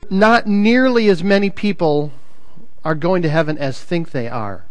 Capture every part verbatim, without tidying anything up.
not nearly as many people are going to heaven as think they are.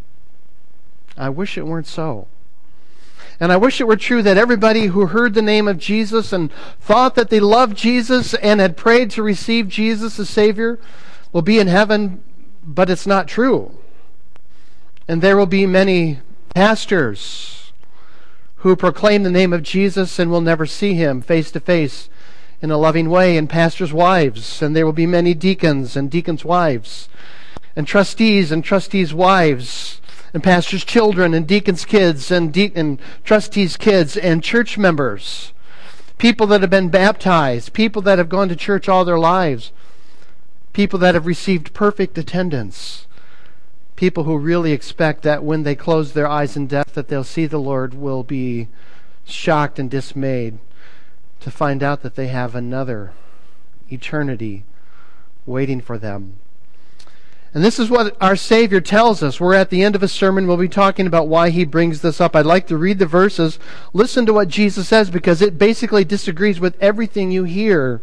I wish it weren't so. And I wish it were true that everybody who heard the name of Jesus and thought that they loved Jesus and had prayed to receive Jesus as Savior will be in heaven, but it's not true. And there will be many pastors who proclaim the name of Jesus and will never see Him face to face in a loving way, and pastors' wives. And there will be many deacons and deacons' wives, and trustees and trustees' wives, and pastors' children and deacons' kids and, de- and trustees' kids and church members. People that have been baptized, people that have gone to church all their lives, people that have received perfect attendance, people who really expect that when they close their eyes in death that they'll see the Lord will be shocked and dismayed to find out that they have another eternity waiting for them. And this is what our Savior tells us. We're at the end of a sermon. We'll be talking about why He brings this up. I'd like to read the verses. Listen to what Jesus says, because it basically disagrees with everything you hear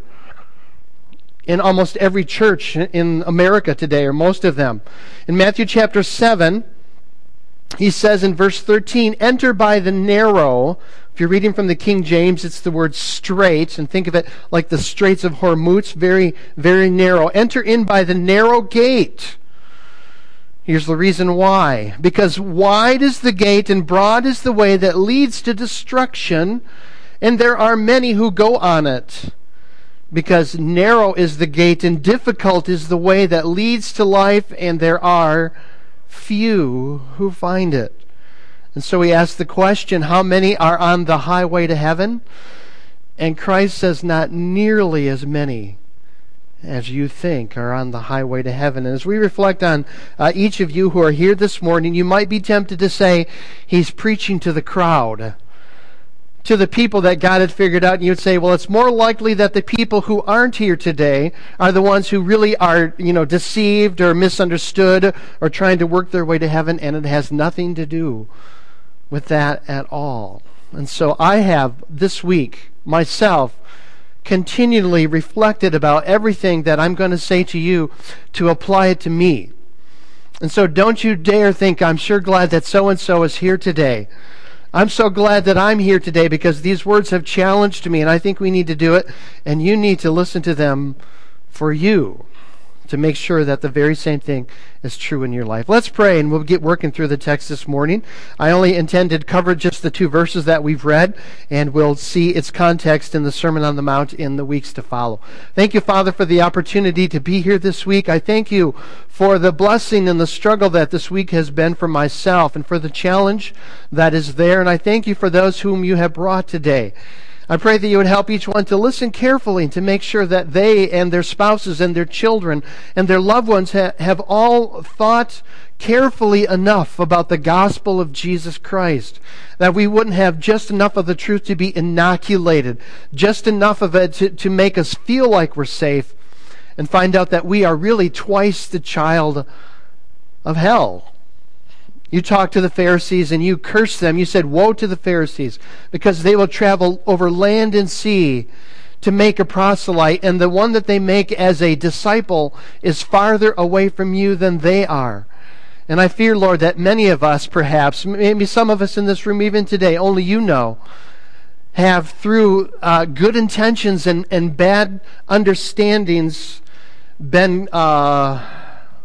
in almost every church in America today, or most of them. In Matthew chapter seven, He says in verse thirteen, "Enter by the narrow." If you're reading from the King James, it's the word straight, and think of it like the Straits of Hormuz, very, very narrow. "Enter in by the narrow gate." Here's the reason why. "Because wide is the gate and broad is the way that leads to destruction, and there are many who go on it. Because narrow is the gate and difficult is the way that leads to life, and there are few who find it." And so He asks the question, how many are on the highway to heaven? And Christ says, not nearly as many as you think are on the highway to heaven. And as we reflect on uh, each of you who are here this morning, you might be tempted to say, he's preaching to the crowd, to the people that got it figured out. And you'd say, well, it's more likely that the people who aren't here today are the ones who really are, you know, deceived or misunderstood or trying to work their way to heaven, and it has nothing to do with that at all. And so I have this week myself continually reflected about everything that I'm going to say to you to apply it to me. And so don't you dare think, I'm sure glad that so-and-so is here today. I'm so glad that I'm here today because these words have challenged me, and I think we need to do it, and you need to listen to them for you to make sure that the very same thing is true in your life. Let's pray, and we'll get working through the text this morning. I only intended to cover just the two verses that we've read, and we'll see its context in the Sermon on the Mount in the weeks to follow. Thank you, Father, for the opportunity to be here this week. I thank you for the blessing and the struggle that this week has been for myself and for the challenge that is there, and I thank you for those whom you have brought today. I pray that you would help each one to listen carefully and to make sure that they and their spouses and their children and their loved ones ha- have all thought carefully enough about the gospel of Jesus Christ, that we wouldn't have just enough of the truth to be inoculated, just enough of it to, to make us feel like we're safe, and find out that we are really twice the child of hell. You talked to the Pharisees and you cursed them. You said, woe to the Pharisees, because they will travel over land and sea to make a proselyte, and the one that they make as a disciple is farther away from you than they are. And I fear, Lord, that many of us, perhaps, maybe some of us in this room even today, only you know, have through uh, good intentions and, and bad understandings been... Uh,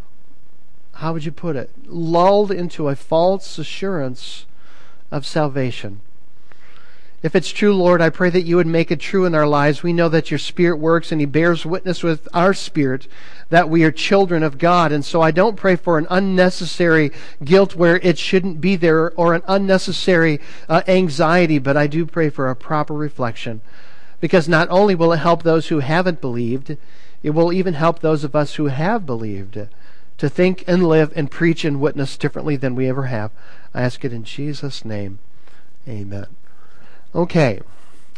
how would you put it, lulled into a false assurance of salvation. If it's true, Lord, I pray that you would make it true in our lives. We know that your Spirit works, and He bears witness with our spirit that we are children of God. And so I don't pray for an unnecessary guilt where it shouldn't be there, or an unnecessary uh, anxiety, but I do pray for a proper reflection. Because not only will it help those who haven't believed, it will even help those of us who have believed to think and live and preach and witness differently than we ever have. I ask it in Jesus' name. Amen. Okay.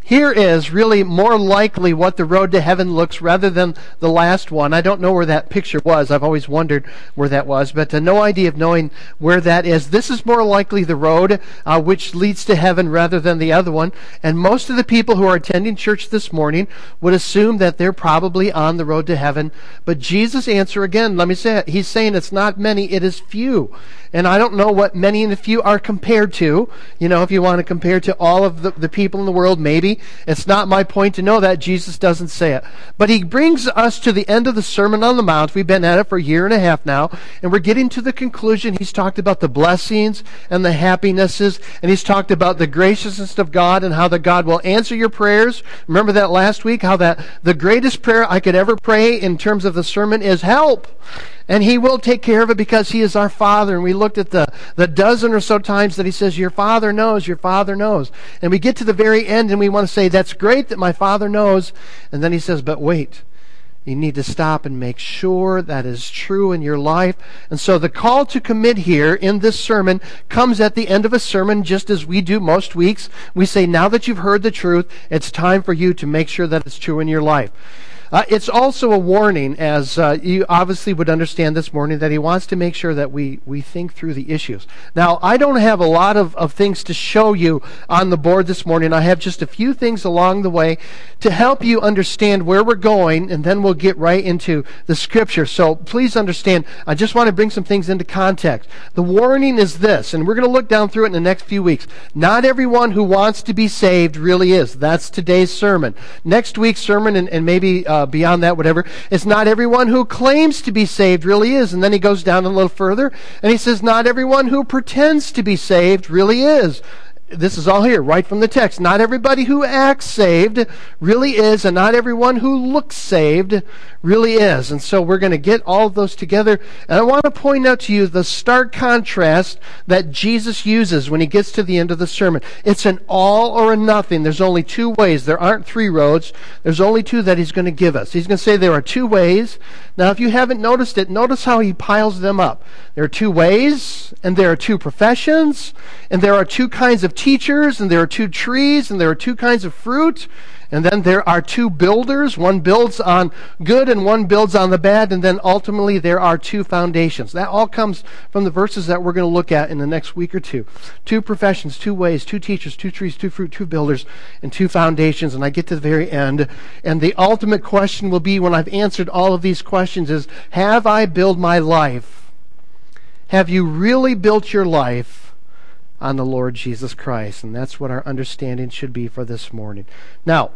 here is really more likely what the road to heaven looks rather than the last one. I don't know where that picture was. I've always wondered where that was, but uh, no idea of knowing where that is. This is more likely the road uh, which leads to heaven rather than the other one. And most of the people who are attending church this morning would assume that they're probably on the road to heaven. But Jesus' answer again, let me say it, he's saying it's not many, it is few. And I don't know what many and the few are compared to. You know, if you want to compare to all of the, the people in the world, maybe. It's not my point to know that. Jesus doesn't say it. But he brings us to the end of the Sermon on the Mount. We've been at it for a year and a half now. And we're getting to the conclusion. He's talked about the blessings and the happinesses. And he's talked about the graciousness of God and how that God will answer your prayers. Remember that last week? How that the greatest prayer I could ever pray in terms of the sermon is help. And he will take care of it because he is our Father. And we looked at the, the dozen or so times that he says, your Father knows, your Father knows. And we get to the very end and we want to say, that's great that my Father knows. And then he says, but wait, you need to stop and make sure that is true in your life. And so the call to commit here in this sermon comes at the end of a sermon, just as we do most weeks. We say, now that you've heard the truth, it's time for you to make sure that it's true in your life. Uh, it's also a warning, as uh, you obviously would understand this morning, that he wants to make sure that we, we think through the issues. Now, I don't have a lot of, of things to show you on the board this morning. I have just a few things along the way to help you understand where we're going, and then we'll get right into the Scripture. So please understand, I just want to bring some things into context. The warning is this, and we're going to look down through it in the next few weeks. Not everyone who wants to be saved really is. That's today's sermon. Next week's sermon, and, and maybe... Uh, Uh, beyond that, whatever. It's not everyone who claims to be saved really is. And then he goes down a little further and he says, not everyone who pretends to be saved really is. This is all here, right from the text. Not everybody who acts saved really is, and not everyone who looks saved really is. And so we're going to get all of those together. And I want to point out to you the stark contrast that Jesus uses when he gets to the end of the sermon. It's an all or a nothing. There's only two ways. There aren't three roads. There's only two that he's going to give us. He's going to say there are two ways. Now, if you haven't noticed it, notice how he piles them up. There are two ways, and there are two professions, and there are two kinds of teachers, and there are two trees, and there are two kinds of fruit, and then there are two builders. One builds on good and one builds on the bad, and then ultimately there are two foundations. That all comes from the verses that we're going to look at in the next week or two. Two professions, two ways, two teachers, two trees, two fruit, two builders, and two foundations. And I get to the very end, and the ultimate question will be, when I've answered all of these questions, is, have I built my life? Have you really built your life on the Lord Jesus Christ? And that's what our understanding should be for this morning. Now,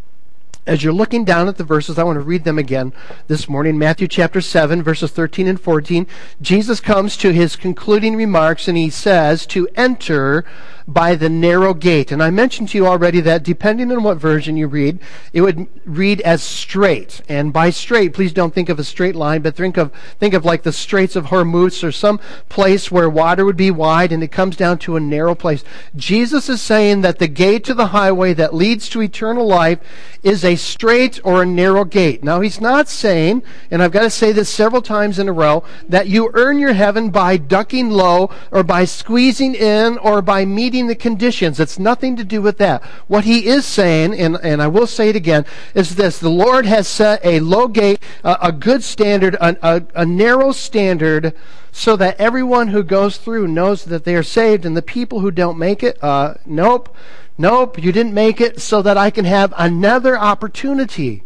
as you're looking down at the verses, I want to read them again this morning. Matthew chapter seven, verses thirteen and fourteen. Jesus comes to his concluding remarks, and he says to enter by the narrow gate. And I mentioned to you already that depending on what version you read, it would read as straight. And by straight, please don't think of a straight line, but think of think of like the Straits of Hormuz, or some place where water would be wide and it comes down to a narrow place. Jesus is saying that the gate to the highway that leads to eternal life is a straight or a narrow gate. Now, he's not saying, and I've got to say this several times in a row, that you earn your heaven by ducking low or by squeezing in or by meeting the conditions. It's nothing to do with that. What he is saying, and, and I will say it again, is this: the Lord has set a low gate, a, a good standard, a, a, a narrow standard, so that everyone who goes through knows that they are saved, and the people who don't make it, uh, nope, nope, you didn't make it, so that I can have another opportunity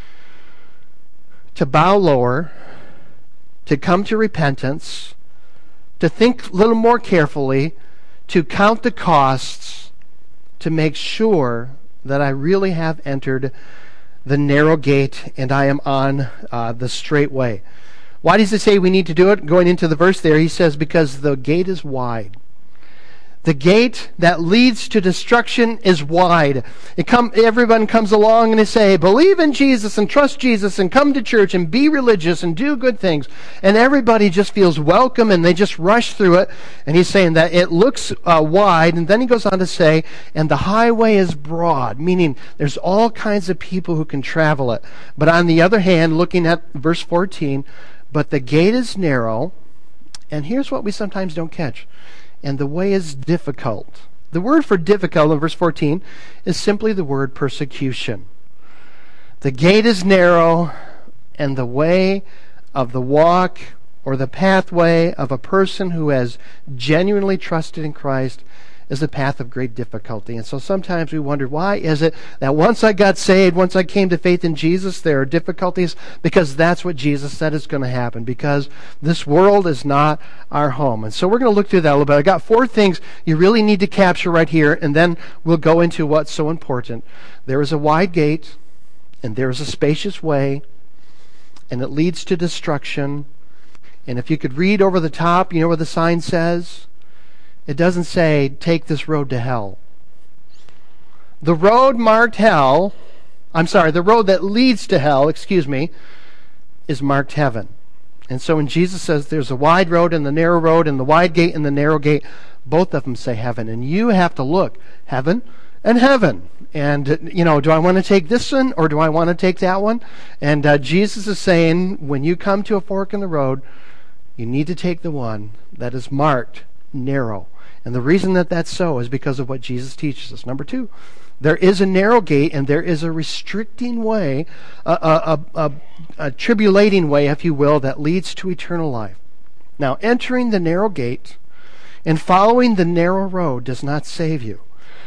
to bow lower, to come to repentance, to think a little more carefully, to count the costs, to make sure that I really have entered the narrow gate and I am on uh, the straight way. Why does it say we need to do it? Going into the verse there, he says, because the gate is wide. The gate that leads to destruction is wide. It come, everyone comes along and they say, believe in Jesus and trust Jesus and come to church and be religious and do good things. And everybody just feels welcome and they just rush through it. And he's saying that it looks uh, wide. And then he goes on to say, and the highway is broad, meaning there's all kinds of people who can travel it. But on the other hand, looking at verse fourteen, but the gate is narrow, and here's what we sometimes don't catch, and the way is difficult. The word for difficult in verse fourteen is simply the word persecution. The gate is narrow, and the way of the walk or the pathway of a person who has genuinely trusted in Christ is a path of great difficulty. And so sometimes we wonder, why is it that once I got saved, once I came to faith in Jesus, there are difficulties? Because that's what Jesus said is going to happen, because this world is not our home. And so we're going to look through that a little bit. I got four things you really need to capture right here, and then we'll go into what's so important. There is a wide gate, and there is a spacious way, and it leads to destruction. And if you could read over the top, you know what the sign says? It doesn't say, take this road to hell. The road marked hell, I'm sorry, the road that leads to hell, excuse me, is marked heaven. And so when Jesus says there's a wide road and the narrow road and the wide gate and the narrow gate, both of them say heaven. And you have to look, heaven and heaven. And, you know, do I want to take this one or do I want to take that one? And uh, Jesus is saying, when you come to a fork in the road, you need to take the one that is marked narrow. And the reason that that's so is because of what Jesus teaches us. Number two, there is a narrow gate and there is a restricting way, a, a, a, a tribulating way, if you will, that leads to eternal life. Now, entering the narrow gate and following the narrow road does not save you.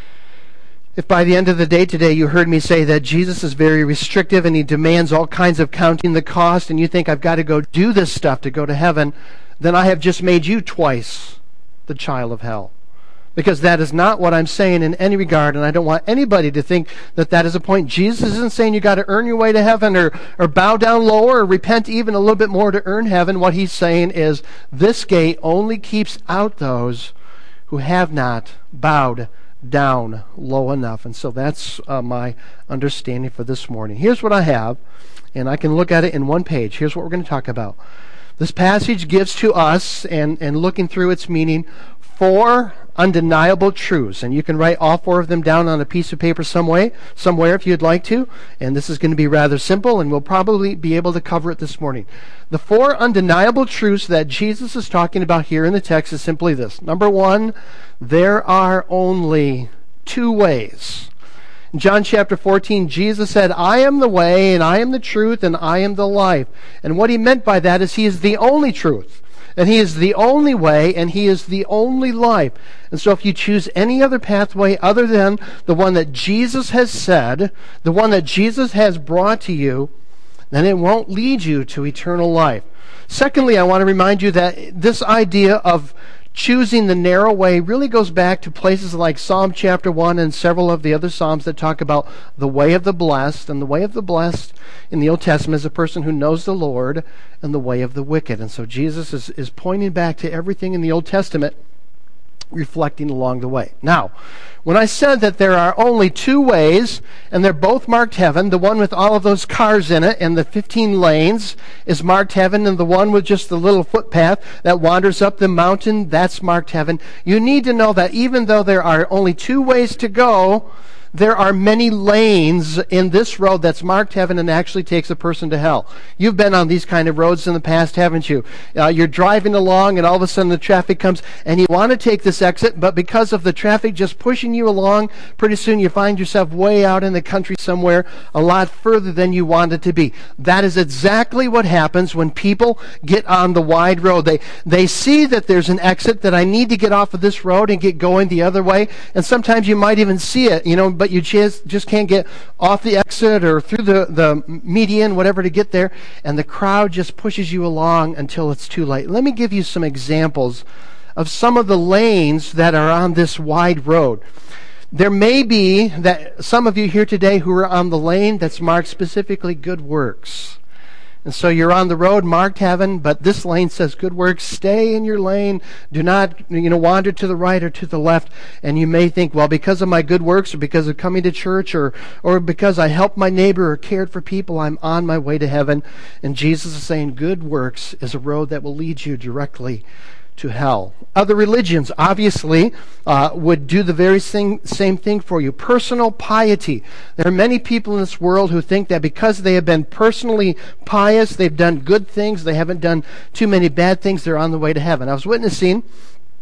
If by the end of the day today you heard me say that Jesus is very restrictive and he demands all kinds of counting the cost, and you think I've got to go do this stuff to go to heaven, then I have just made you twice the child of hell. Because that is not what I'm saying in any regard, and I don't want anybody to think that that is a point. Jesus isn't saying you got to earn your way to heaven or, or bow down lower or repent even a little bit more to earn heaven. What he's saying is this gate only keeps out those who have not bowed down low enough. And so that's uh, my understanding for this morning. Here's what I have, and I can look at it in one page. Here's what we're going to talk about. This passage gives to us, and, and looking through its meaning, four undeniable truths. And you can write all four of them down on a piece of paper some way, somewhere if you'd like to. And this is going to be rather simple, and we'll probably be able to cover it this morning. The four undeniable truths that Jesus is talking about here in the text is simply this. Number one, there are only two ways. In John chapter fourteen, Jesus said, I am the way, and I am the truth, and I am the life. And what he meant by that is he is the only truth, and he is the only way, and he is the only life. And so if you choose any other pathway other than the one that Jesus has said, the one that Jesus has brought to you, then it won't lead you to eternal life. Secondly, I want to remind you that this idea of choosing the narrow way really goes back to places like Psalm chapter one and several of the other Psalms that talk about the way of the blessed. And the way of the blessed in the Old Testament is a person who knows the Lord, and the way of the wicked. And so Jesus is, is pointing back to everything in the Old Testament, reflecting along the way. Now, when I said that there are only two ways, and they're both marked heaven, the one with all of those cars in it and the fifteen lanes is marked heaven, and the one with just the little footpath that wanders up the mountain, that's marked heaven. You need to know that even though there are only two ways to go, there are many lanes in this road that's marked heaven and actually takes a person to hell. You've been on these kind of roads in the past, haven't you? Uh, you're driving along and all of a sudden the traffic comes and you want to take this exit, but because of the traffic just pushing you along, pretty soon you find yourself way out in the country somewhere a lot further than you wanted to be. That is exactly what happens when people get on the wide road. They, they see that there's an exit, that I need to get off of this road and get going the other way, and sometimes you might even see it, you know, but you just, just can't get off the exit or through the, the median, whatever, to get there, and the crowd just pushes you along until it's too late. Let me give you some examples of some of the lanes that are on this wide road. There may be that some of you here today who are on the lane that's marked specifically good works. And so you're on the road marked heaven, but this lane says good works. Stay in your lane. Do not, you know, wander to the right or to the left. And you may think, well, because of my good works or because of coming to church or, or because I helped my neighbor or cared for people, I'm on my way to heaven. And Jesus is saying good works is a road that will lead you directly to hell. Other religions obviously uh, would do the very same, same thing for you. Personal piety. There are many people in this world who think that because they have been personally pious, they've done good things, they haven't done too many bad things, they're on the way to heaven. I was witnessing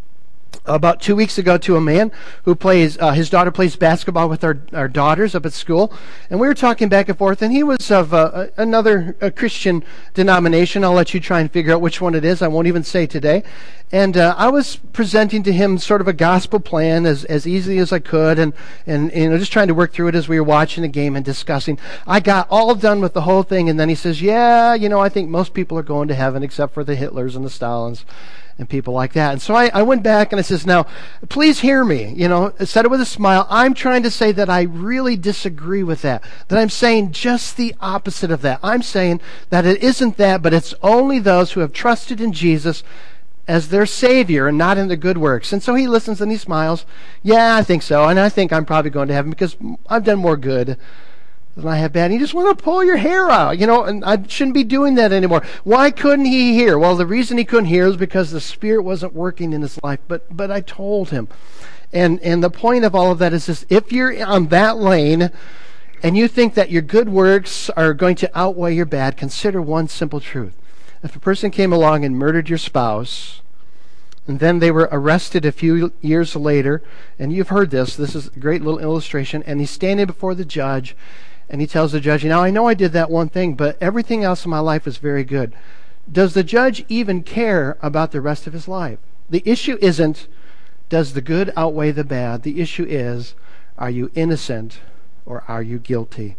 about two weeks ago to a man who plays, uh, his daughter plays basketball with our, our daughters up at school. And we were talking back and forth, and he was of uh, another a Christian denomination. I'll let you try and figure out which one it is. I won't even say today. And uh, I was presenting to him sort of a gospel plan as, as easily as I could, and, and you know just trying to work through it as we were watching the game and discussing. I got all done with the whole thing, and then he says, yeah, you know, I think most people are going to heaven except for the Hitlers and the Stalins and people like that. And so I, I went back and I says, now, please hear me. You know, I said it with a smile. I'm trying to say that I really disagree with that. That I'm saying just the opposite of that. I'm saying that it isn't that, but it's only those who have trusted in Jesus as their Savior and not in their good works. And so he listens and he smiles. Yeah, I think so. And I think I'm probably going to heaven because I've done more good than I have bad. And you just want to pull your hair out, you know, and I shouldn't be doing that anymore. Why couldn't he hear? Well, the reason he couldn't hear is because the Spirit wasn't working in his life. But but I told him. And and the point of all of that is this: if you're on that lane and you think that your good works are going to outweigh your bad, consider one simple truth. If a person came along and murdered your spouse, and then they were arrested a few years later, and you've heard this, this is a great little illustration, and he's standing before the judge, and he tells the judge, now I know I did that one thing, but everything else in my life was very good. Does the judge even care about the rest of his life? The issue isn't, does the good outweigh the bad? The issue is, are you innocent or are you guilty?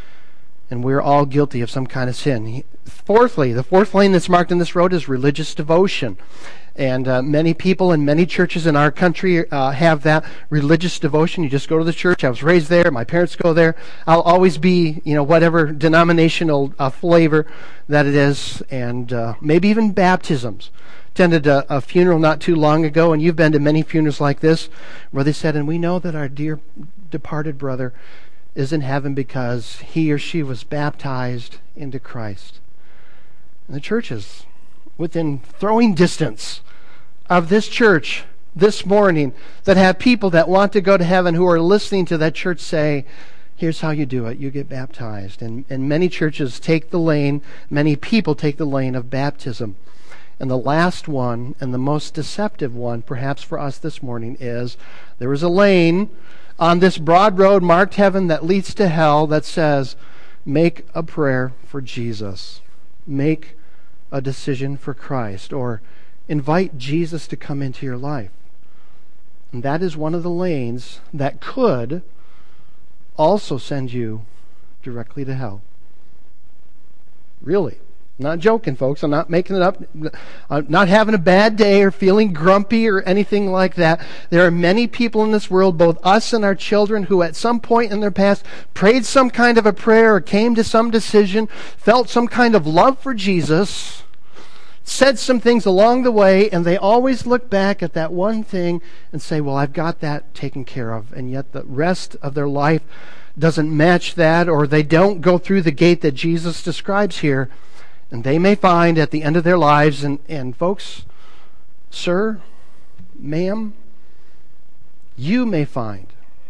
And we're all guilty of some kind of sin. Fourthly, the fourth lane that's marked in this road is religious devotion. And uh, many people in many churches in our country uh, have that religious devotion. You just go to the church. I was raised there. My parents go there. I'll always be, you know, whatever denominational uh, flavor that it is. And uh, maybe even baptisms. Attended a, a funeral not too long ago, and you've been to many funerals like this, where they said, and we know that our dear departed brother is in heaven because he or she was baptized into Christ. And the churches within throwing distance of this church this morning that have people that want to go to heaven who are listening to that church say, here's how you do it. You get baptized. And, and many churches take the lane, many people take the lane of baptism. And the last one, and the most deceptive one, perhaps for us this morning, is there is a lane on this broad road marked heaven that leads to hell that says, make a prayer for Jesus. Make a decision for Christ, or invite Jesus to come into your life. And that is one of the lanes that could also send you directly to hell. Really. I'm not joking, folks. I'm not making it up. I'm not having a bad day or feeling grumpy or anything like that. There are many people in this world, both us and our children, who at some point in their past prayed some kind of a prayer or came to some decision, felt some kind of love for Jesus, said some things along the way, and they always look back at that one thing and say, well, I've got that taken care of. And yet the rest of their life doesn't match that, or they don't go through the gate that Jesus describes here. And they may find at the end of their lives, and, and folks, sir, ma'am, you may find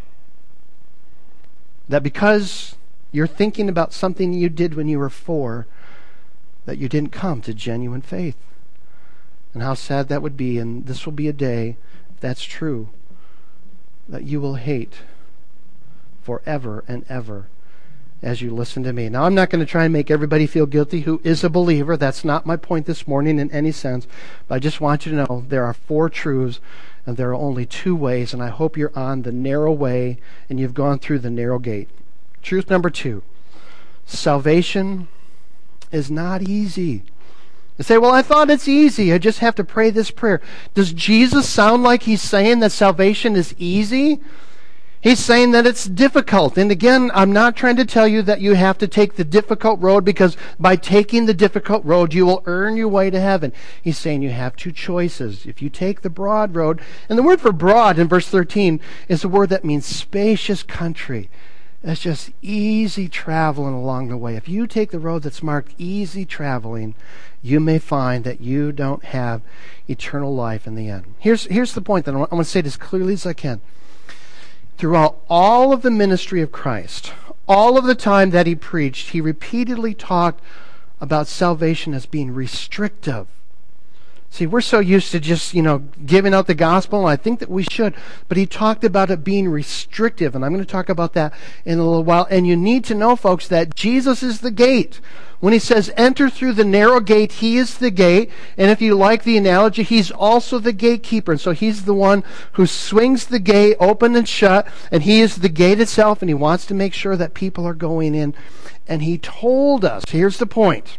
that because you're thinking about something you did when you were four, that you didn't come to genuine faith. And how sad that would be. And this will be a day, if that's true, that you will hate forever and ever as you listen to me. Now, I'm not going to try and make everybody feel guilty who is a believer. That's not my point this morning in any sense. But I just want you to know there are four truths, and there are only two ways, and I hope you're on the narrow way and you've gone through the narrow gate. Truth number two, salvation is not easy. You say, well, I thought it's easy. I just have to pray this prayer. Does Jesus sound like he's saying that salvation is easy? He's saying that it's difficult. And again, I'm not trying to tell you that you have to take the difficult road, because by taking the difficult road, you will earn your way to heaven. He's saying you have two choices. If you take the broad road, and the word for broad in verse thirteen is a word that means spacious country. It's just easy traveling along the way. If you take the road that's marked easy traveling, you may find that you don't have eternal life in the end. Here's, here's the point that I want to say it as clearly as I can. Throughout all of the ministry of Christ, all of the time that he preached, he repeatedly talked about salvation as being restrictive, See, we're so used to just, you know, giving out the gospel, and I think that we should. But he talked about it being restrictive, and I'm going to talk about that in a little while. And you need to know, folks, that Jesus is the gate. When he says, enter through the narrow gate, he is the gate. And if you like the analogy, he's also the gatekeeper. And so he's the one who swings the gate open and shut, and he is the gate itself, and he wants to make sure that people are going in. And he told us, here's the point.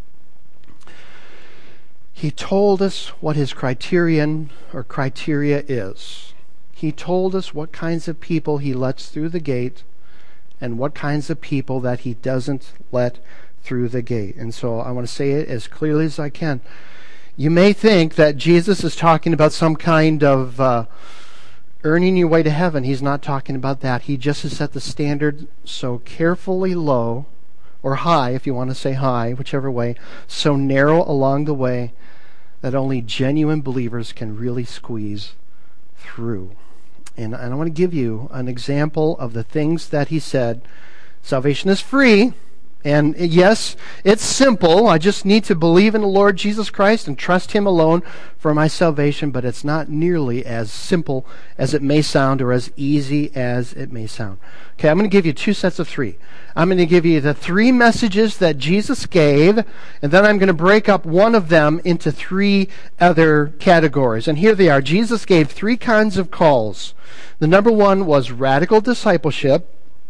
He told us what his criterion or criteria is. He told us what kinds of people he lets through the gate and what kinds of people that he doesn't let through the gate. And so I want to say it as clearly as I can. You may think that Jesus is talking about some kind of uh, earning your way to heaven. He's not talking about that. He just has set the standard so carefully low, or high, if you want to say high, whichever way, so narrow along the way that only genuine believers can really squeeze through. And, and I want to give you an example of the things that he said. Salvation is free. And yes, it's simple. I just need to believe in the Lord Jesus Christ and trust him alone for my salvation, but it's not nearly as simple as it may sound or as easy as it may sound. Okay, I'm going to give you two sets of three. I'm going to give you the three messages that Jesus gave, and then I'm going to break up one of them into three other categories. And here they are. Jesus gave three kinds of calls. The number one was radical discipleship.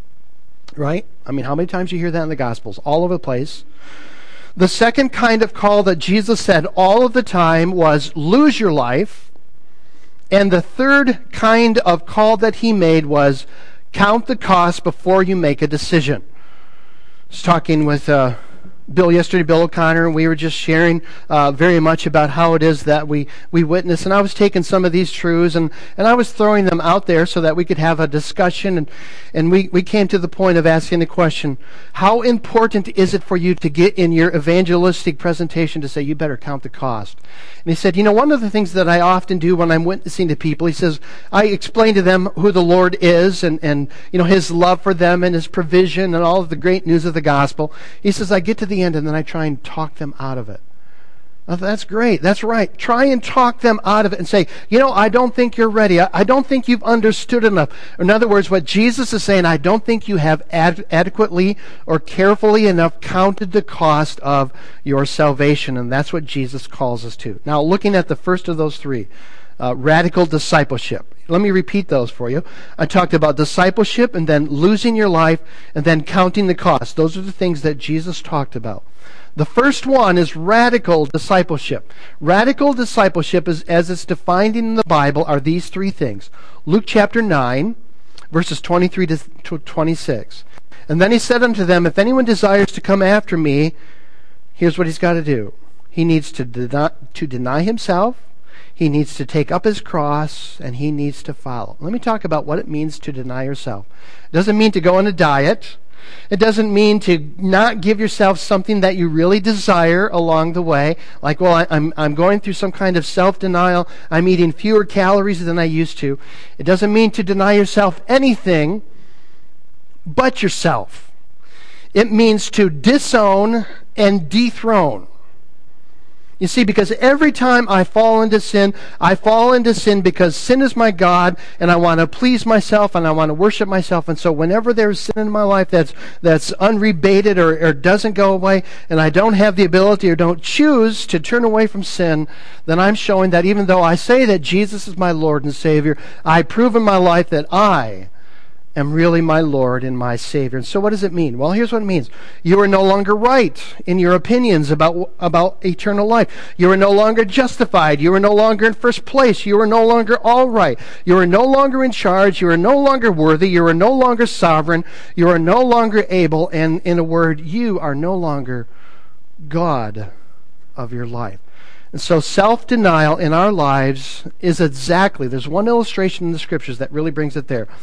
Right? I mean, how many times do you hear that in the Gospels? All over the place. The second kind of call that Jesus said all of the time was lose your life. And the third kind of call that he made was count the cost before you make a decision. I was talking with uh, Bill yesterday, Bill O'Connor, and we were just sharing uh, very much about how it is that we, we witness. And I was taking some of these truths and, and I was throwing them out there so that we could have a discussion. And, and we, we came to the point of asking the question, how important is it for you to get in your evangelistic presentation to say, you better count the cost? And he said, you know, one of the things that I often do when I'm witnessing to people, he says, I explain to them who the Lord is and, and you know, his love for them and his provision and all of the great news of the gospel. He says, I get to the end and then I try and talk them out of it. Oh, that's great. That's right. Try and talk them out of it and say, you know, I don't think you're ready. I, I don't think you've understood enough. In other words, what Jesus is saying, I don't think you have ad- adequately or carefully enough counted the cost of your salvation. And that's what Jesus calls us to. Now, looking at the first of those three, uh, radical discipleship. Let me repeat those for you. I talked about discipleship and then losing your life and then counting the cost. Those are the things that Jesus talked about. The first one is radical discipleship. Radical discipleship, is, as it's defined in the Bible, are these three things. Luke chapter nine, verses twenty-three to twenty-six. And then he said unto them, if anyone desires to come after me, here's what he's got to do. He needs to deny, to deny himself, he needs to take up his cross, and he needs to follow. Let me talk about what it means to deny yourself. It doesn't mean to go on a diet. It doesn't mean to not give yourself something that you really desire along the way. Like, well, I, I'm I'm going through some kind of self-denial. I'm eating fewer calories than I used to. It doesn't mean to deny yourself anything but yourself. It means to disown and dethrone. You see, because every time I fall into sin, I fall into sin because sin is my God, and I want to please myself, and I want to worship myself. And so whenever there's sin in my life that's that's unrebated or, or doesn't go away, and I don't have the ability or don't choose to turn away from sin, then I'm showing that even though I say that Jesus is my Lord and Savior, I prove in my life that I am really my Lord and my Savior. And so what does it mean? Well, here's what it means. You are no longer right in your opinions about, about eternal life. You are no longer justified. You are no longer in first place. You are no longer all right. You are no longer in charge. You are no longer worthy. You are no longer sovereign. You are no longer able. And in a word, you are no longer God of your life. And so self-denial in our lives is exactly, there's one illustration in the Scriptures that really brings it there.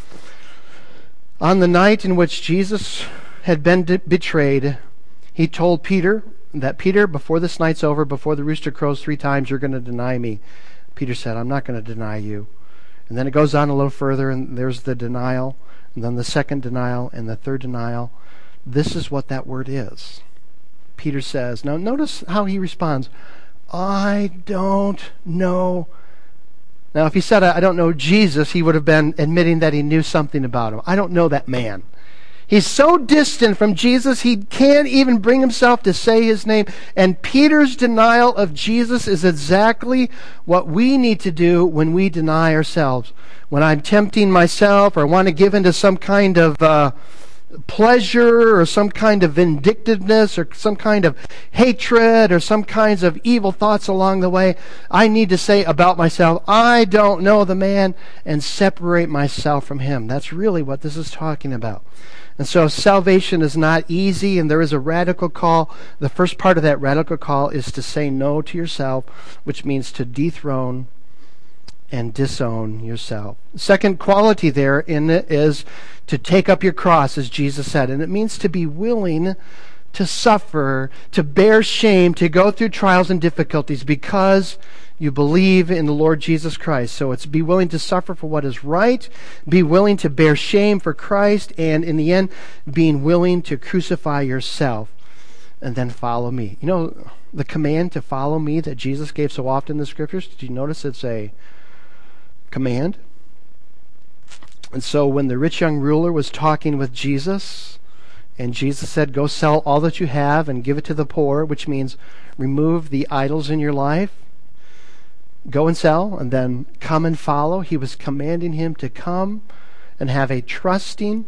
On the night in which Jesus had been de- betrayed, he told Peter that, Peter, before this night's over, before the rooster crows three times, you're going to deny me. Peter said, I'm not going to deny you. And then it goes on a little further, and there's the denial, and then the second denial, and the third denial. This is what that word is. Peter says, now notice how he responds, I don't know. Now, if he said, I don't know Jesus, he would have been admitting that he knew something about him. I don't know that man. He's so distant from Jesus, he can't even bring himself to say his name. And Peter's denial of Jesus is exactly what we need to do when we deny ourselves. When I'm tempting myself or want to give into some kind of uh, pleasure or some kind of vindictiveness or some kind of hatred or some kinds of evil thoughts along the way, I need to say about myself, I don't know the man, and separate myself from him. That's really what this is talking about. And so salvation is not easy, and there is a radical call. The first part of that radical call is to say no to yourself, which means to dethrone and disown yourself. The second quality there in it is to take up your cross, as Jesus said, and it means to be willing to suffer, to bear shame, to go through trials and difficulties because you believe in the Lord Jesus Christ. So it's be willing to suffer for what is right, be willing to bear shame for Christ, and in the end, being willing to crucify yourself and then follow me. You know, the command to follow me that Jesus gave so often in the Scriptures, did you notice it's a command? And so when the rich young ruler was talking with Jesus, and Jesus said, go sell all that you have and give it to the poor, which means remove the idols in your life, go and sell, and then come and follow. He was commanding him to come and have a trusting,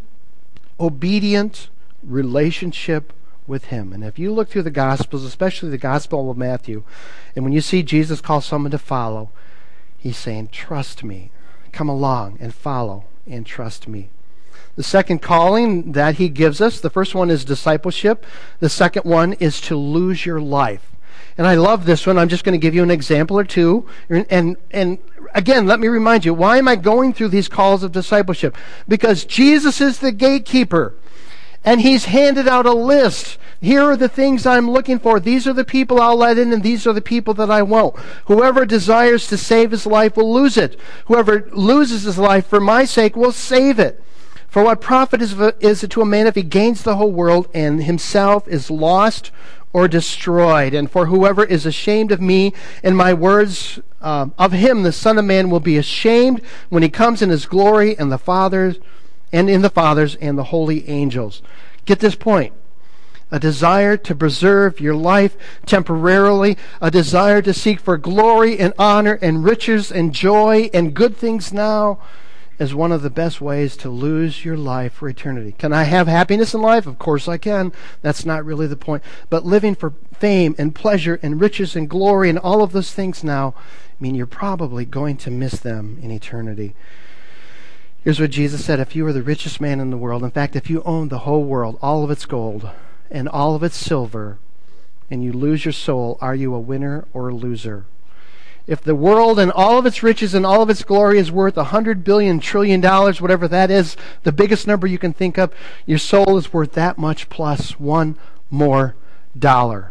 obedient relationship with him. And if you look through the Gospels, especially the Gospel of Matthew, and when you see Jesus call someone to follow, he's saying, trust me. Come along and follow and trust me. The second calling that he gives us, the first one is discipleship. The second one is to lose your life. And I love this one. I'm just going to give you an example or two. And, and, and again, let me remind you, why am I going through these calls of discipleship? Because Jesus is the gatekeeper. And he's handed out a list. Here are the things I'm looking for. These are the people I'll let in, and these are the people that I won't. Whoever desires to save his life will lose it. Whoever loses his life for my sake will save it. For what profit is, is it to a man if he gains the whole world and himself is lost or destroyed? And for whoever is ashamed of me and my words, uh, of him the Son of Man will be ashamed when he comes in his glory and the Father's and in the Father's and the holy angels. Get this point. A desire to preserve your life temporarily, a desire to seek for glory and honor and riches and joy and good things now is one of the best ways to lose your life for eternity. Can I have happiness in life? Of course I can. That's not really the point. But living for fame and pleasure and riches and glory and all of those things now mean you're probably going to miss them in eternity. Here's what Jesus said. If you were the richest man in the world, in fact, if you owned the whole world, all of its gold and all of its silver, and you lose your soul, are you a winner or a loser? If the world and all of its riches and all of its glory is worth a hundred billion trillion dollars, whatever that is, the biggest number you can think of, your soul is worth that much plus one more dollar.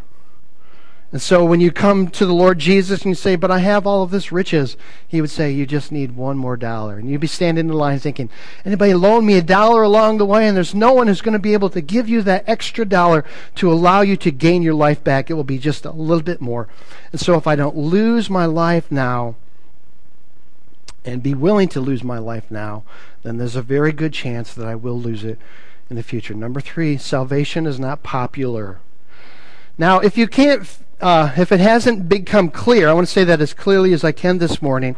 And so when you come to the Lord Jesus and you say, but I have all of this riches, he would say, you just need one more dollar. And you'd be standing in the line thinking, anybody loan me a dollar along the way? And there's no one who's going to be able to give you that extra dollar to allow you to gain your life back. It will be just a little bit more. And so if I don't lose my life now and be willing to lose my life now, then there's a very good chance that I will lose it in the future. Number three, salvation is not popular. Now, if you can't Uh, if it hasn't become clear, I want to say that as clearly as I can this morning,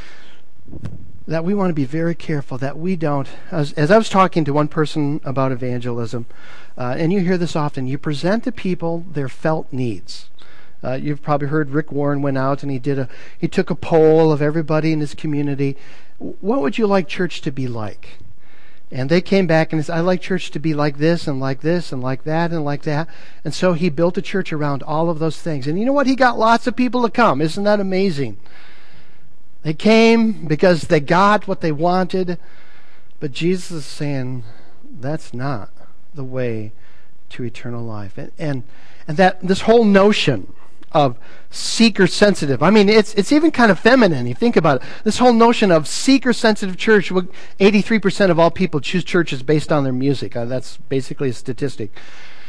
that we want to be very careful that we don't, as, as I was talking to one person about evangelism, uh, and you hear this often, you present to people their felt needs. Uh, you've probably heard Rick Warren went out and he did a, he took a poll of everybody in his community. What would you like church to be like? And they came back and said, I like church to be like this and like this and like that and like that. And so he built a church around all of those things. And you know what? He got lots of people to come. Isn't that amazing? They came because they got what they wanted. But Jesus is saying, that's not the way to eternal life. And and, and that this whole notion of seeker-sensitive. I mean, it's it's even kind of feminine. You think about it. This whole notion of seeker-sensitive church. eighty-three percent of all people choose churches based on their music. Uh, that's basically a statistic.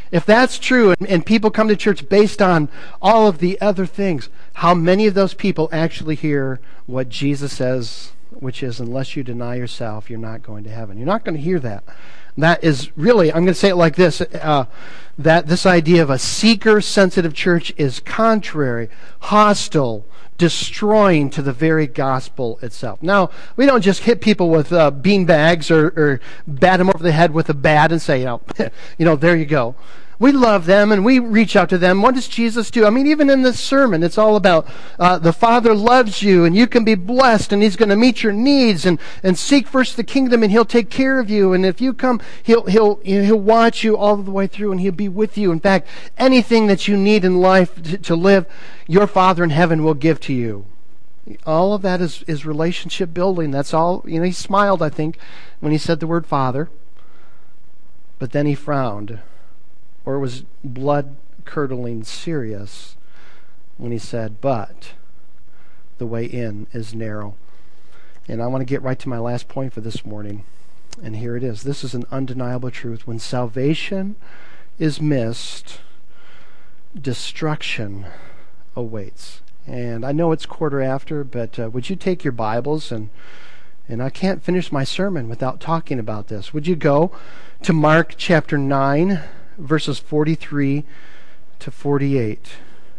If that's true, and, and people come to church based on all of the other things, how many of those people actually hear what Jesus says, which is, unless you deny yourself, you're not going to heaven? You're not going to hear that. That is really, I'm going to say it like this, uh, that this idea of a seeker-sensitive church is contrary, hostile, destroying to the very gospel itself. Now, we don't just hit people with uh, bean bags or, or bat them over the head with a bat and say, you know, you know, there you go. We love them and we reach out to them. What does Jesus do? I mean, even in this sermon, it's all about uh, the Father loves you and you can be blessed and He's going to meet your needs and, and seek first the kingdom and He'll take care of you. And if you come, He'll He'll He'll watch you all the way through and He'll be with you. In fact, anything that you need in life to, to live, your Father in heaven will give to you. All of that is, is relationship building. That's all. You know, He smiled, I think, when He said the word Father, but then He frowned. Or it was blood-curdling serious when He said, but the way in is narrow. And I want to get right to my last point for this morning. And here it is. This is an undeniable truth. When salvation is missed, destruction awaits. And I know it's quarter after, but uh, would you take your Bibles and and I can't finish my sermon without talking about this. Would you go to Mark chapter nine, verses forty-three to forty-eight.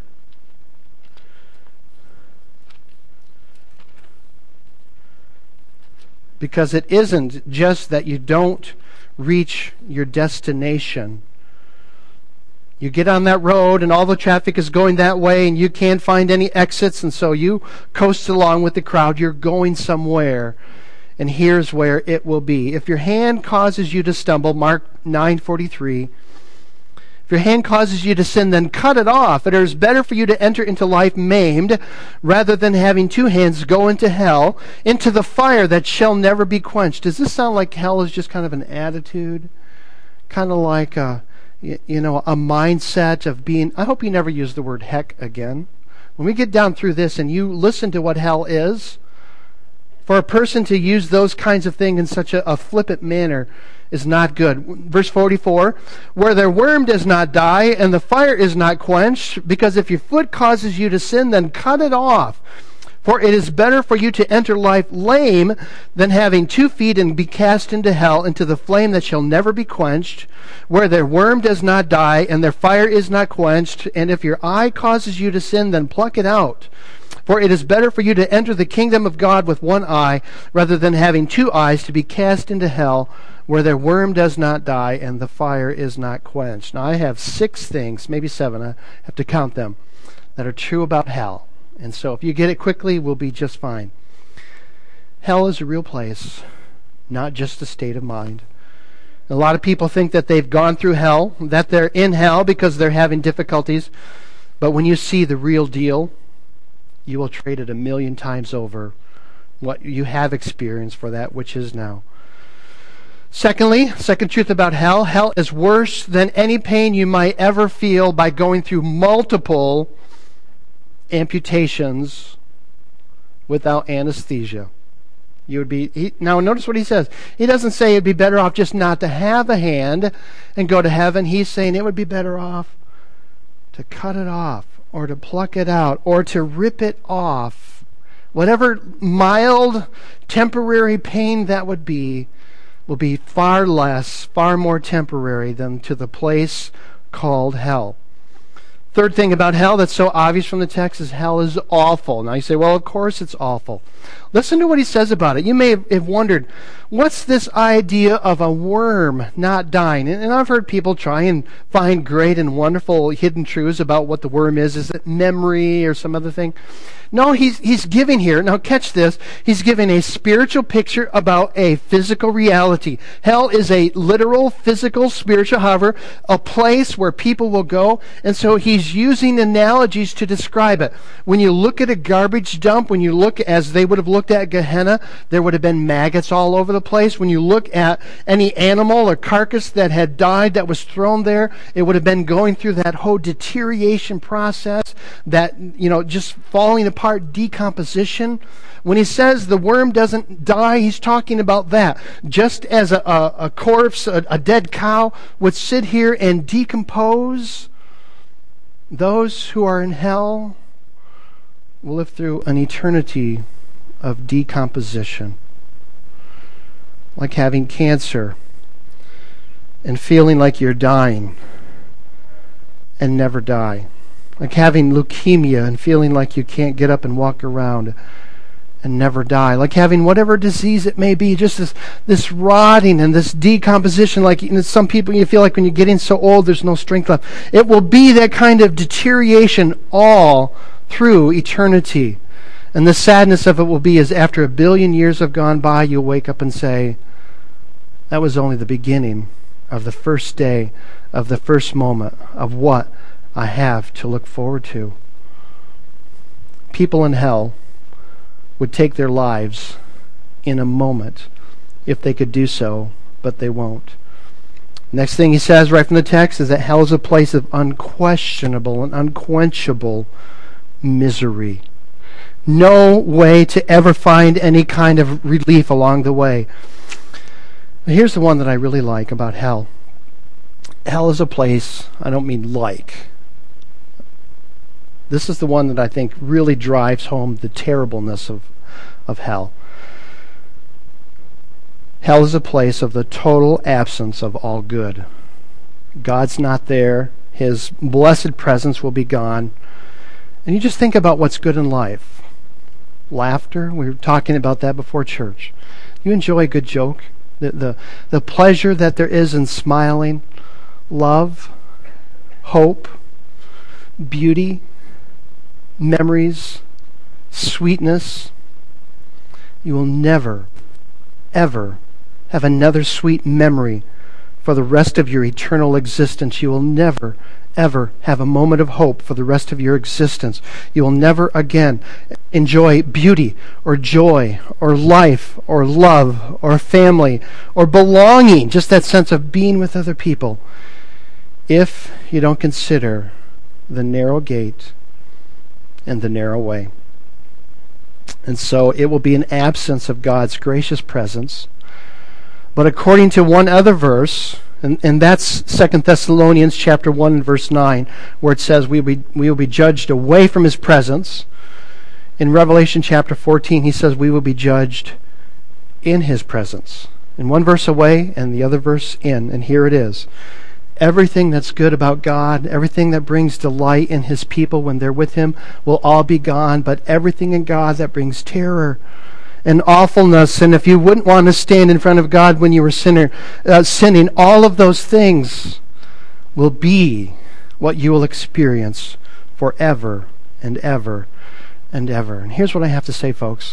Because it isn't just that you don't reach your destination. You get on that road and all the traffic is going that way and you can't find any exits, and so you coast along with the crowd. You're going somewhere. And here's where it will be. If your hand causes you to stumble, Mark nine forty-three, if your hand causes you to sin, then cut it off. It is better for you to enter into life maimed rather than having two hands go into hell, into the fire that shall never be quenched. Does this sound like hell is just kind of an attitude? Kind of like a, you know, a mindset of being... I hope you never use the word heck again. When we get down through this and you listen to what hell is, for a person to use those kinds of things in such a, a flippant manner is not good. Verse forty-four, where their worm does not die and the fire is not quenched, because if your foot causes you to sin, then cut it off. For it is better for you to enter life lame than having two feet and be cast into hell, into the flame that shall never be quenched, where their worm does not die and their fire is not quenched. And if your eye causes you to sin, then pluck it out. For it is better for you to enter the kingdom of God with one eye, rather than having two eyes to be cast into hell, where their worm does not die and the fire is not quenched. Now I have six things, maybe seven, I have to count them, that are true about hell. And so if you get it quickly, we'll be just fine. Hell is a real place, not just a state of mind. A lot of people think that they've gone through hell, that they're in hell because they're having difficulties. But when you see the real deal, you will trade it a million times over what you have experienced for that which is now. Secondly, second truth about hell, hell is worse than any pain you might ever feel by going through multiple amputations without anesthesia. You would be he, now notice what he says. He doesn't say it'd be better off just not to have a hand and go to heaven. He's saying it would be better off to cut it off, or to pluck it out, or to rip it off. Whatever mild, temporary pain that would be, will be far less, far more temporary than to the place called hell. Third thing about hell that's so obvious from the text is hell is awful. Now you say, well, of course it's awful. Listen to what he says about it. You may have wondered, what's this idea of a worm not dying? And I've heard people try and find great and wonderful hidden truths about what the worm is. Is it memory or some other thing? No, he's he's giving here, now catch this, he's giving a spiritual picture about a physical reality. Hell is a literal, physical, spiritual, however, a place where people will go. And so he's using analogies to describe it. When you look at a garbage dump, when you look as they would have looked looked at Gehenna, there would have been maggots all over the place. When you look at any animal or carcass that had died that was thrown there, it would have been going through that whole deterioration process, that, you know, just falling apart, decomposition. When he says the worm doesn't die, he's talking about that. Just as a, a, a corpse, a, a dead cow, would sit here and decompose, those who are in hell will live through an eternity of decomposition. Like having cancer and feeling like you're dying and never die. Like having leukemia and feeling like you can't get up and walk around and never die. Like having whatever disease it may be, just this, this rotting and this decomposition. Like, you know, some people, you feel like when you're getting so old, there's no strength left. It will be that kind of deterioration all through eternity. And the sadness of it will be is after a billion years have gone by, you'll wake up and say, that was only the beginning of the first day, of the first moment of what I have to look forward to. People in hell would take their lives in a moment if they could do so, but they won't. Next thing he says right from the text is that hell is a place of unquestionable and unquenchable misery. No way to ever find any kind of relief along the way. Here's the one that I really like about hell. Hell is a place, I don't mean like. This is the one that I think really drives home the terribleness of, of hell. Hell is a place of the total absence of all good. God's not there. His blessed presence will be gone. And you just think about what's good in life. Laughter, we were talking about that before church. You enjoy a good joke. The, the, the pleasure that there is in smiling. Love, hope, beauty, memories, sweetness. You will never, ever have another sweet memory for the rest of your eternal existence. You will never, ever have a moment of hope for the rest of your existence. You will never again enjoy beauty or joy or life or love or family or belonging, just that sense of being with other people, if you don't consider the narrow gate and the narrow way. And so it will be an absence of God's gracious presence. But according to one other verse, and, and that's Second Thessalonians chapter one and verse nine, where it says we will be, we will be judged away from his presence. In Revelation chapter fourteen, he says we will be judged in his presence. In one verse away and the other verse in. And here it is. Everything that's good about God, everything that brings delight in his people when they're with him will all be gone, but everything in God that brings terror and awfulness, and if you wouldn't want to stand in front of God when you were sinner, uh, sinning, all of those things will be what you will experience forever and ever and ever. And here's what I have to say, folks.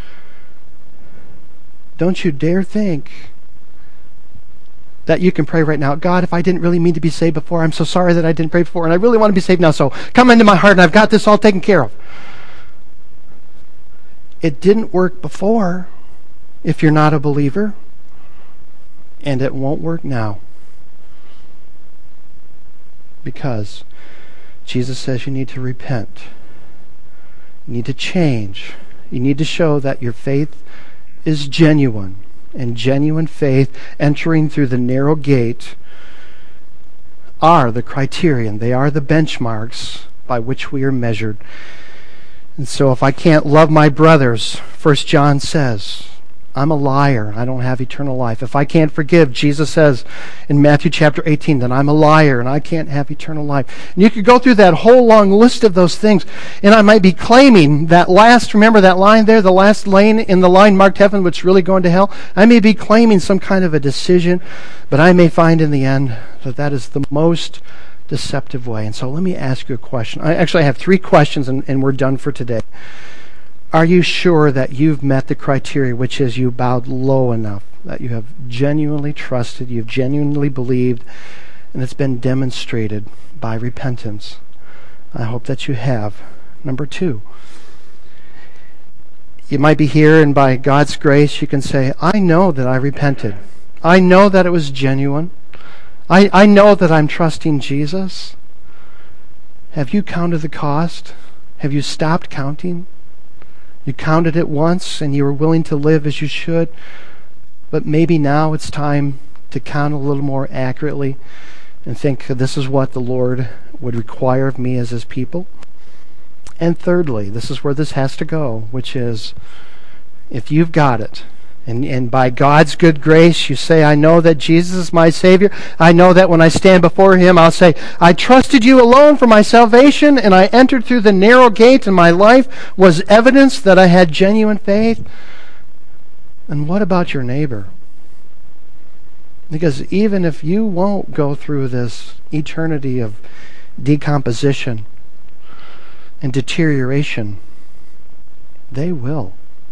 Don't you dare think that you can pray right now, God, if I didn't really mean to be saved before, I'm so sorry that I didn't pray before, and I really want to be saved now, so come into my heart, and I've got this all taken care of. It didn't work before if you're not a believer, and it won't work now. Because Jesus says you need to repent. You need to change. You need to show that your faith is genuine. And genuine faith, entering through the narrow gate, are the criterion. They are the benchmarks by which we are measured. And so if I can't love my brothers, First John says, I'm a liar. I don't have eternal life. If I can't forgive, Jesus says in Matthew chapter eighteen that I'm a liar and I can't have eternal life. And you could go through that whole long list of those things, and I might be claiming that last, remember that line there, the last lane in the line marked heaven, which is really going to hell? I may be claiming some kind of a decision, but I may find in the end that that is the most deceptive way. And so let me ask you a question. I actually have three questions, and, and we're done for today. Are you sure that you've met the criteria, which is you bowed low enough, that you have genuinely trusted, you've genuinely believed, and it's been demonstrated by repentance? I hope that you have. Number two, You might be here, and by God's grace, you can say, I know that I repented. I know that it was genuine. I, I know that I'm trusting Jesus. Have you counted the cost? Have you stopped counting? You counted it once, and you were willing to live as you should, but maybe now it's time to count a little more accurately and think this is what the Lord would require of me as His people. And thirdly, this is where this has to go, which is, if you've got it, and, and by God's good grace, you say, I know that Jesus is my Savior. I know that when I stand before Him, I'll say, I trusted you alone for my salvation, and I entered through the narrow gate, and my life was evidence that I had genuine faith. And what about your neighbor? Because even if you won't go through this eternity of decomposition and deterioration, they will.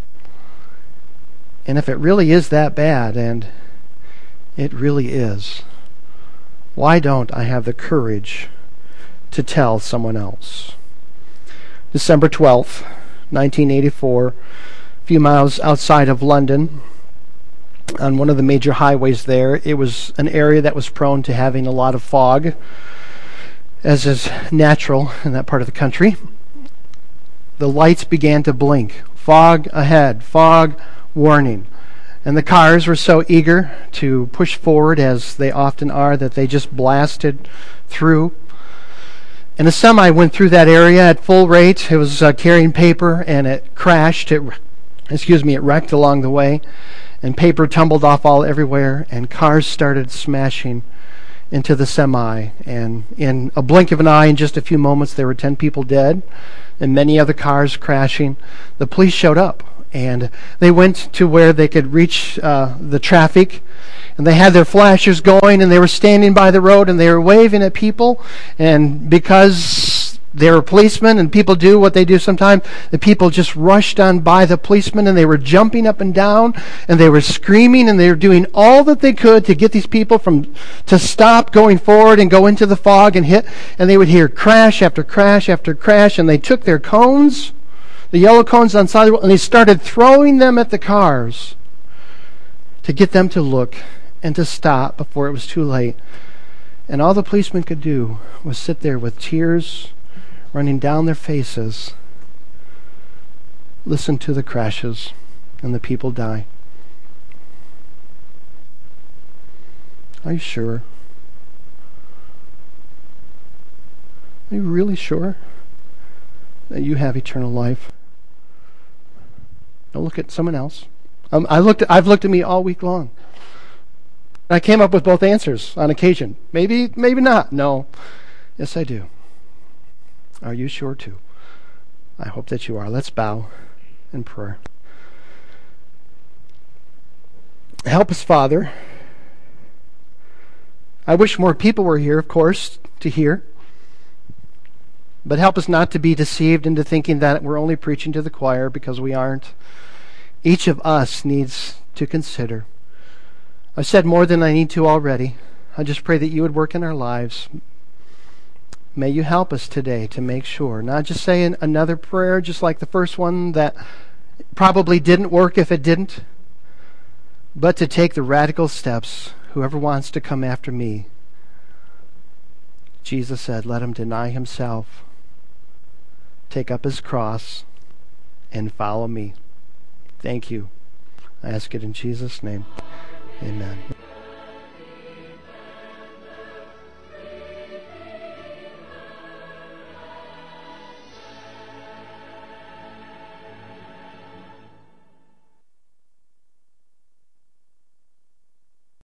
And if it really is that bad, and it really is, why don't I have the courage to tell someone else? December twelfth, nineteen eighty-four, a few miles outside of London, on one of the major highways there, it was an area that was prone to having a lot of fog, as is natural in that part of the country. The lights began to blink. Fog ahead, fog warning. And the cars were so eager to push forward, as they often are, that they just blasted through. And a semi went through that area at full rate. It was uh, carrying paper, and it crashed. It, excuse me, it wrecked along the way. And paper tumbled off all everywhere, and cars started smashing into the semi. And in a blink of an eye, in just a few moments, there were ten people dead and many other cars crashing. The police showed up, and they went to where they could reach uh, the traffic, and they had their flashers going, and they were standing by the road, and they were waving at people. And because they were policemen, and people do what they do sometimes, the people just rushed on by the policemen, and they were jumping up and down, and they were screaming, and they were doing all that they could to get these people from to stop going forward and go into the fog and hit. And they would hear crash after crash after crash, and they took their cones, the yellow cones on the side of the road, and they started throwing them at the cars to get them to look and to stop before it was too late. And all the policemen could do was sit there with tears running down their faces, listen to the crashes, and the people die. Are you sure? Are you really sure that you have eternal life? Now look at someone else. Um, I looked. At, I've looked at me all week long. I came up with both answers on occasion. Maybe, maybe not. No. Yes, I do. Are you sure too? I hope that you are. Let's bow in prayer. Help us, Father. I wish more people were here, of course, to hear. But help us not to be deceived into thinking that we're only preaching to the choir, because we aren't. Each of us needs to consider. I've said more than I need to already. I just pray that you would work in our lives. May you help us today to make sure, not just say another prayer just like the first one that probably didn't work if it didn't, but to take the radical steps. Whoever wants to come after me, Jesus said, let him deny himself, take up his cross, and follow me. Thank you. I ask it in Jesus' name. Amen.